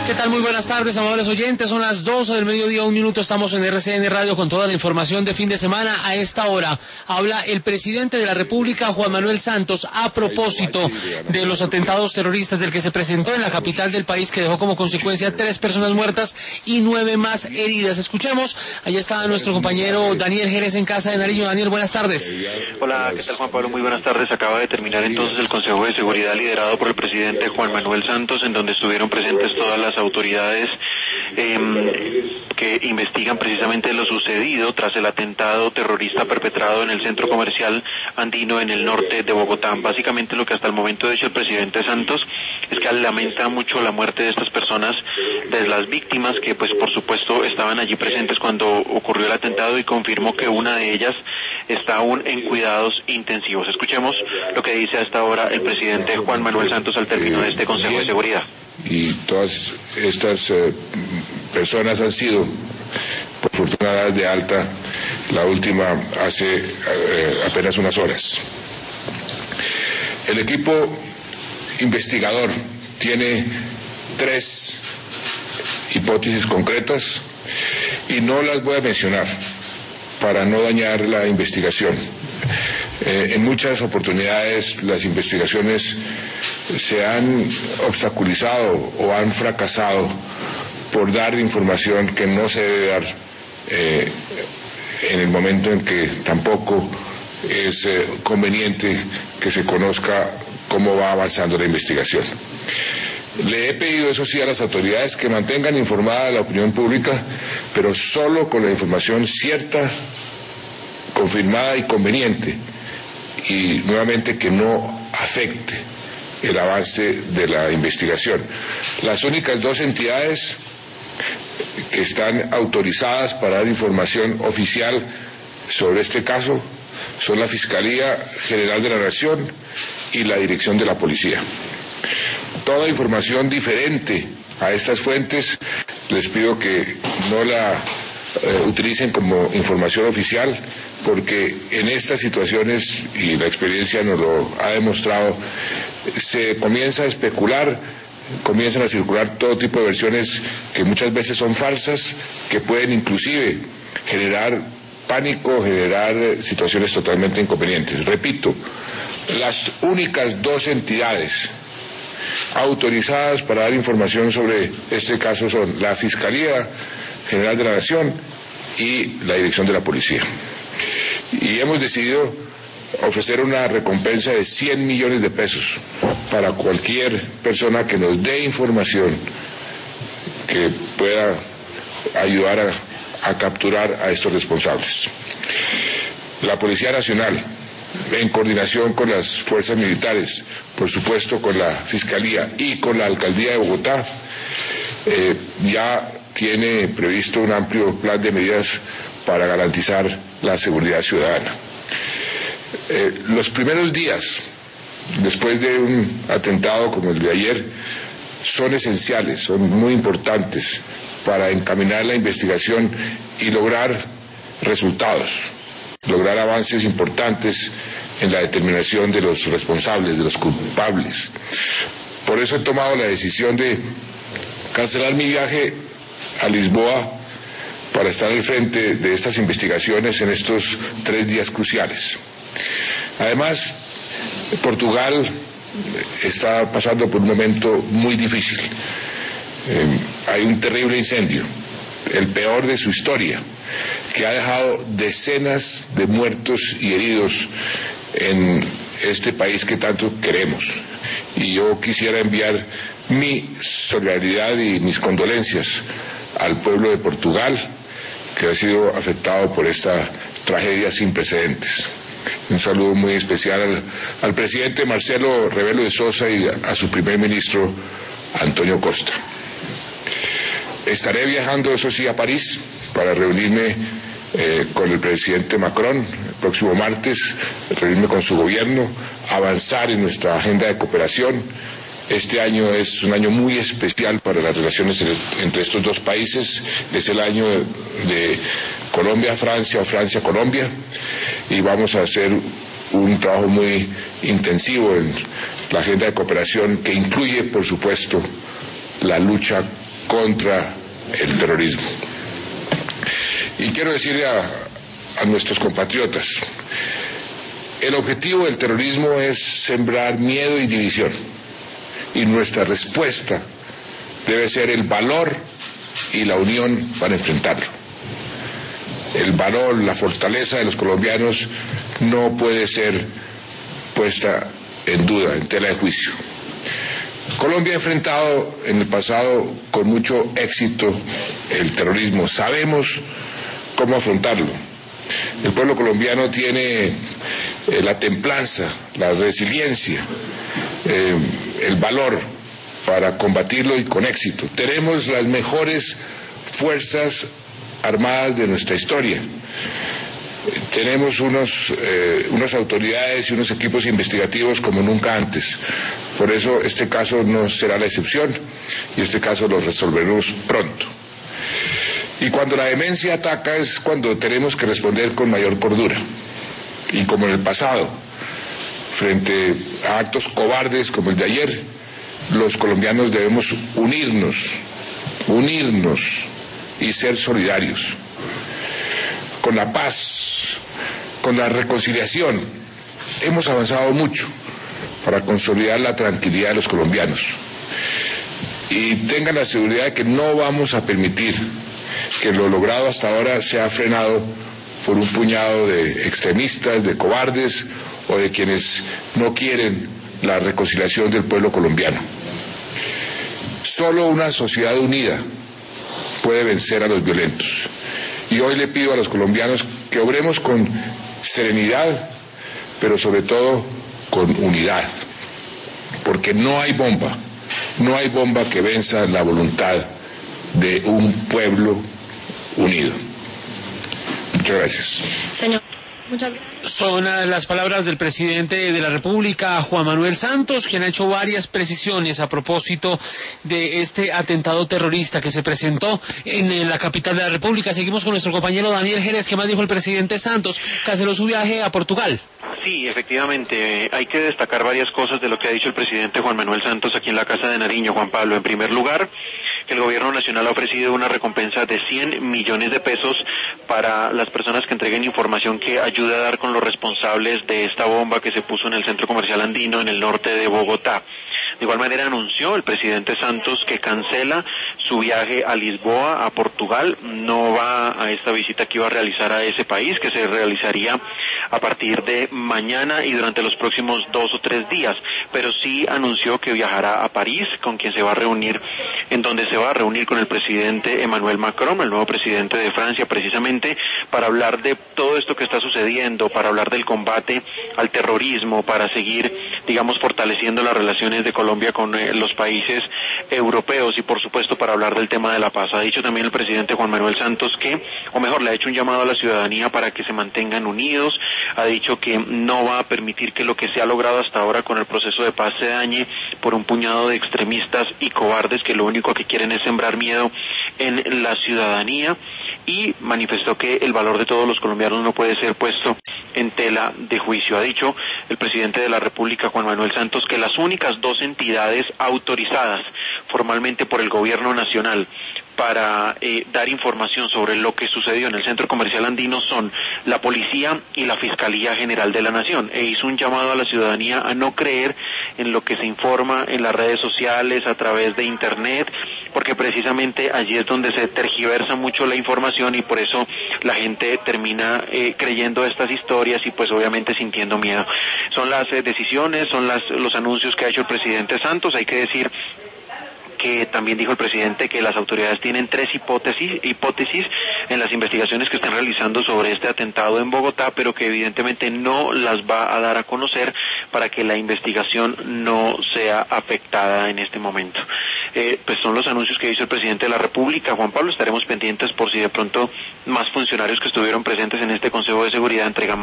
¿Qué tal? Muy buenas tardes, amables oyentes. Son las 12 del mediodía, 1 minuto. Estamos en RCN Radio con toda la información de fin de semana. A esta hora habla el presidente de la República, Juan Manuel Santos, a propósito de los atentados terroristas del que se presentó en la capital del país, que dejó como consecuencia 3 personas muertas y 9 más heridas. Escuchemos, allá está nuestro compañero Daniel Jerez en Casa de Nariño. Daniel, buenas tardes. Hola, ¿qué tal, Juan Pablo? Muy buenas tardes. Acaba de terminar entonces el Consejo de Seguridad liderado por el presidente Juan Manuel Santos, en donde estuvieron presentes todas las autoridades que investigan precisamente lo sucedido tras el atentado terrorista perpetrado en el centro comercial andino en el norte de Bogotá. Básicamente lo que hasta el momento ha dicho el presidente Santos es que lamenta mucho la muerte de estas personas, de las víctimas que pues por supuesto estaban allí presentes cuando ocurrió el atentado, y confirmó que una de ellas está aún en cuidados intensivos. Escuchemos lo que dice hasta ahora el presidente Juan Manuel Santos al término de este Consejo de Seguridad. Y todas estas personas han sido, por fortuna, dadas de alta, la última hace apenas unas horas. El equipo investigador tiene 3 hipótesis concretas y no las voy a mencionar para no dañar la investigación. En muchas oportunidades las investigaciones se han obstaculizado o han fracasado por dar información que no se debe dar en el momento en que tampoco es conveniente que se conozca cómo va avanzando la investigación. Le he pedido, eso sí, a las autoridades que mantengan informada a la opinión pública, pero solo con la información cierta, confirmada y conveniente, y nuevamente que no afecte el avance de la investigación. Las únicas 2 entidades que están autorizadas para dar información oficial sobre este caso son la Fiscalía General de la Nación y la Dirección de la Policía. Toda información diferente a estas fuentes les pido que no la utilicen como información oficial, porque en estas situaciones, y la experiencia nos lo ha demostrado, se comienza a especular, comienzan a circular todo tipo de versiones que muchas veces son falsas, que pueden inclusive generar pánico, generar situaciones totalmente inconvenientes. Repito, las únicas 2 entidades autorizadas para dar información sobre este caso son la Fiscalía General de la Nación y la Dirección de la Policía. Y hemos decidido ofrecer una recompensa de 100 millones de pesos para cualquier persona que nos dé información que pueda ayudar a capturar a estos responsables. La Policía Nacional, en coordinación con las fuerzas militares, por supuesto con la Fiscalía y con la Alcaldía de Bogotá, ya tiene previsto un amplio plan de medidas para garantizar la seguridad ciudadana. Los primeros días, después de un atentado como el de ayer, son esenciales, son muy importantes para encaminar la investigación y lograr resultados, lograr avances importantes en la determinación de los responsables, de los culpables. Por eso he tomado la decisión de cancelar mi viaje a Lisboa para estar al frente de estas investigaciones en estos 3 días cruciales. Además, Portugal está pasando por un momento muy difícil. Hay un terrible incendio, el peor de su historia, que ha dejado decenas de muertos y heridos en este país que tanto queremos. Y yo quisiera enviar mi solidaridad y mis condolencias al pueblo de Portugal, que ha sido afectado por esta tragedia sin precedentes. Un saludo muy especial al presidente Marcelo Rebelo de Sousa y a su primer ministro Antonio Costa. Estaré viajando, eso sí, a París para reunirme con el presidente Macron el próximo martes, reunirme con su gobierno, avanzar en nuestra agenda de cooperación. Este año es un año muy especial para las relaciones entre estos 2 países, es el año de Colombia-Francia o Francia-Colombia, y vamos a hacer un trabajo muy intensivo en la agenda de cooperación que incluye, por supuesto, la lucha contra el terrorismo. Y quiero decirle a nuestros compatriotas, el objetivo del terrorismo es sembrar miedo y división, y nuestra respuesta debe ser el valor y la unión para enfrentarlo. El valor, la fortaleza de los colombianos no puede ser puesta en duda, en tela de juicio. Colombia ha enfrentado en el pasado con mucho éxito el terrorismo. Sabemos cómo afrontarlo. El pueblo colombiano tiene la templanza, la resiliencia, el valor para combatirlo y con éxito. Tenemos las mejores fuerzas armadas de nuestra historia. Tenemos unas autoridades y unos equipos investigativos como nunca antes. Por eso este caso no será la excepción y este caso lo resolveremos pronto. Y cuando la demencia ataca es cuando tenemos que responder con mayor cordura. Y como en el pasado, frente a actos cobardes como el de ayer, los colombianos debemos unirnos y ser solidarios. Con la paz, con la reconciliación, hemos avanzado mucho para consolidar la tranquilidad de los colombianos. Y tengan la seguridad de que no vamos a permitir que lo logrado hasta ahora sea frenado por un puñado de extremistas, de cobardes o de quienes no quieren la reconciliación del pueblo colombiano. Solo una sociedad unida puede vencer a los violentos. Y hoy le pido a los colombianos que obremos con serenidad, pero sobre todo con unidad, porque no hay bomba que venza la voluntad de un pueblo unido. Muchas gracias. Señor, muchas gracias. Son las palabras del presidente de la República, Juan Manuel Santos, quien ha hecho varias precisiones a propósito de este atentado terrorista que se presentó en la capital de la República. Seguimos con nuestro compañero Daniel Jerez. ¿Qué más dijo el presidente Santos? Canceló su viaje a Portugal. Sí, efectivamente, hay que destacar varias cosas de lo que ha dicho el presidente Juan Manuel Santos aquí en la Casa de Nariño, Juan Pablo. En primer lugar, que el gobierno nacional ha ofrecido una recompensa de 100 millones de pesos para las personas que entreguen información que ayude a dar con los responsables de esta bomba que se puso en el centro comercial andino en el norte de Bogotá. De igual manera anunció el presidente Santos que cancela su viaje a Lisboa, a Portugal. No va a esta visita que iba a realizar a ese país, que se realizaría a partir de mañana y durante los próximos 2 o 3 días, pero sí anunció que viajará a París, con quien se va a reunir, en donde se va a reunir con el presidente Emmanuel Macron, el nuevo presidente de Francia, precisamente para hablar de todo esto que está sucediendo, para hablar del combate al terrorismo, para seguir, digamos, fortaleciendo las relaciones de Colombia con los países europeos y, por supuesto, para hablar del tema de la paz. Ha dicho también el presidente Juan Manuel Santos que, o mejor, le ha hecho un llamado a la ciudadanía para que se mantengan unidos. Ha dicho que no va a permitir que lo que se ha logrado hasta ahora con el proceso de paz se dañe por un puñado de extremistas y cobardes que lo único que quieren es sembrar miedo en la ciudadanía, y manifestó que el valor de todos los colombianos no puede ser puesto en tela de juicio. Ha dicho el presidente de la República, Juan Manuel Santos, que las únicas 2 entidades autorizadas formalmente por el gobierno nacional para dar información sobre lo que sucedió en el centro comercial andino son la Policía y la Fiscalía General de la Nación, e hizo un llamado a la ciudadanía a no creer en lo que se informa en las redes sociales, a través de Internet, porque precisamente allí es donde se tergiversa mucho la información y por eso la gente termina creyendo estas historias y pues obviamente sintiendo miedo. Son las decisiones, son los anuncios que ha hecho el presidente Santos. Hay que decir que también dijo el presidente que las autoridades tienen 3 hipótesis en las investigaciones que están realizando sobre este atentado en Bogotá, pero que evidentemente no las va a dar a conocer para que la investigación no sea afectada en este momento. Pues son los anuncios que hizo el presidente de la República. Juan Pablo, estaremos pendientes por si de pronto más funcionarios que estuvieron presentes en este Consejo de Seguridad entregan